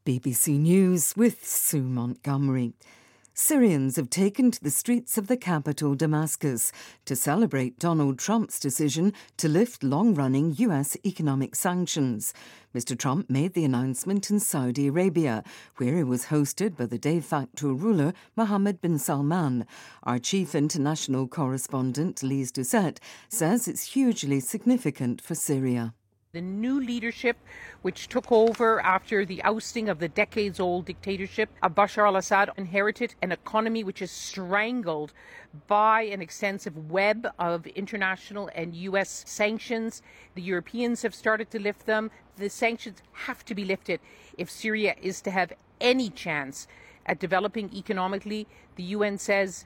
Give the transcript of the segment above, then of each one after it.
BBC News with Sue Montgomery. Syrians have taken to the streets of the capital, Damascus, to celebrate Donald Trump's decision to lift long-running US economic sanctions. Mr. Trump made the announcement in Saudi Arabia, where he was hosted by the de facto ruler Mohammed bin Salman. Our chief international correspondent, Lise Doucette, says it's hugely significant for Syria. The new leadership, which took over after the ousting of the decades-old dictatorship of Bashar al-Assad, inherited an economy which is strangled by an extensive web of international and US sanctions. The Europeans have started to lift them. The sanctions have to be lifted if Syria is to have any chance at developing economically. The UN says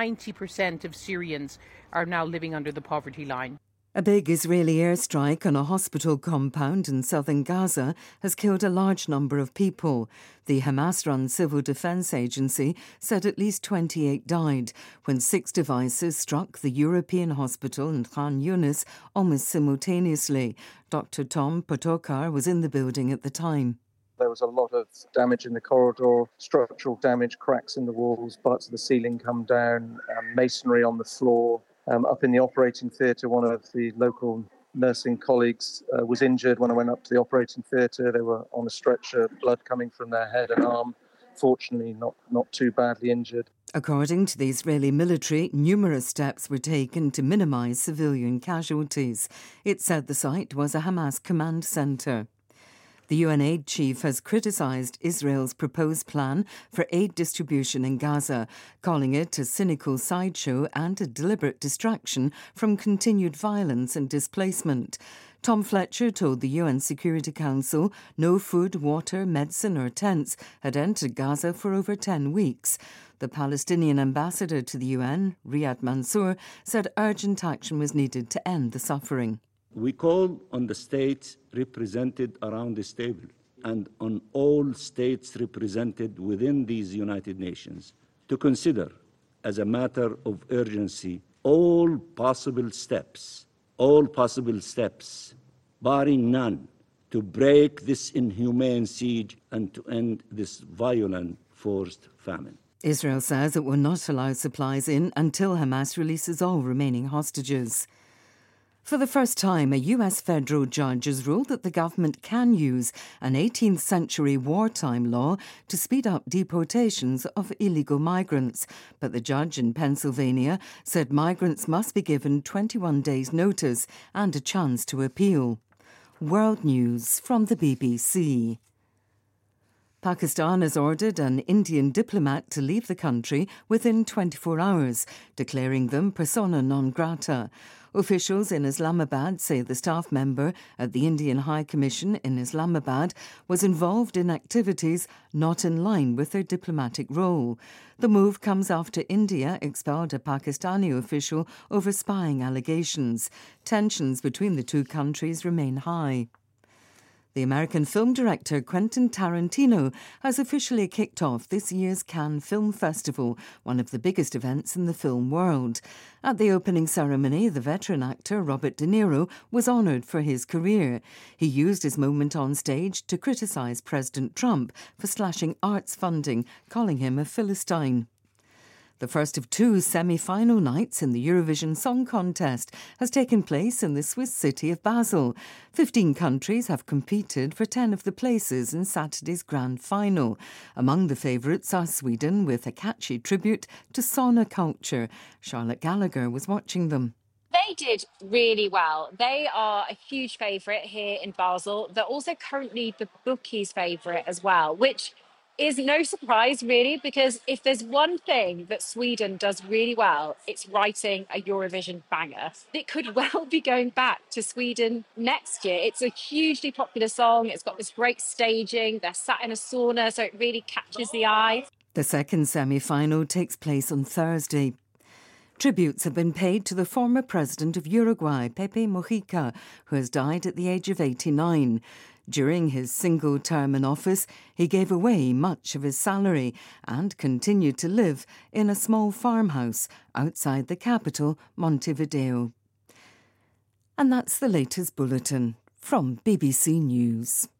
90% of Syrians are now living under the poverty line. A big Israeli airstrike on a hospital compound in southern Gaza has killed a large number of people. The Hamas-run Civil Defense Agency said at least 28 died when 6 devices struck the European hospital in Khan Yunis almost simultaneously. Dr. Tom Potokar was in the building at the time. There was a lot of damage in the corridor, structural damage, cracks in the walls, parts of the ceiling come down, masonry on the floor. Up in the operating theatre, one of the local nursing colleagues was injured when I went up to the operating theatre. They were on a stretcher, blood coming from their head and arm. Fortunately, not too badly injured. According to the Israeli military, numerous steps were taken to minimise civilian casualties. It said the site was a Hamas command centre. The UN aid chief has criticised Israel's proposed plan for aid distribution in Gaza, calling it a cynical sideshow and a deliberate distraction from continued violence and displacement. Tom Fletcher told the UN Security Council no food, water, medicine or tents had entered Gaza for over 10 weeks. The Palestinian ambassador to the UN, Riyad Mansour, said urgent action was needed to end the suffering. We call on the states represented around this table and on all states represented within these United Nations to consider, as a matter of urgency, all possible steps, barring none, to break this inhumane siege and to end this violent forced famine. Israel says it will not allow supplies in until Hamas releases all remaining hostages. For the first time, a US federal judge has ruled that the government can use an 18th century wartime law to speed up deportations of illegal migrants. But the judge in Pennsylvania said migrants must be given 21 days' notice and a chance to appeal. World News from the BBC. Pakistan has ordered an Indian diplomat to leave the country within 24 hours, declaring them persona non grata. Officials in Islamabad say the staff member at the Indian High Commission in Islamabad was involved in activities not in line with their diplomatic role. The move comes after India expelled a Pakistani official over spying allegations. Tensions between the two countries remain high. The American film director Quentin Tarantino has officially kicked off this year's Cannes Film Festival, one of the biggest events in the film world. At the opening ceremony, the veteran actor Robert De Niro was honoured for his career. He used his moment on stage to criticise President Trump for slashing arts funding, calling him a Philistine. The first of 2 semi-final nights in the Eurovision Song Contest has taken place in the Swiss city of Basel. 15 countries have competed for 10 of the places in Saturday's grand final. Among the favourites are Sweden, with a catchy tribute to sauna culture. Charlotte Gallagher was watching them. They did really well. They are a huge favourite here in Basel. They're also currently the bookies' favourite as well, which is no surprise, really, because if there's one thing that Sweden does really well, it's writing a Eurovision banger. It could well be going back to Sweden next year. It's a hugely popular song. It's got this great staging. They're sat in a sauna, so it really catches the eye. The second semi-final takes place on Thursday. Tributes have been paid to the former president of Uruguay, Pepe Mujica, who has died at the age of 89. During his single term in office, he gave away much of his salary and continued to live in a small farmhouse outside the capital, Montevideo. And that's the latest bulletin from BBC News.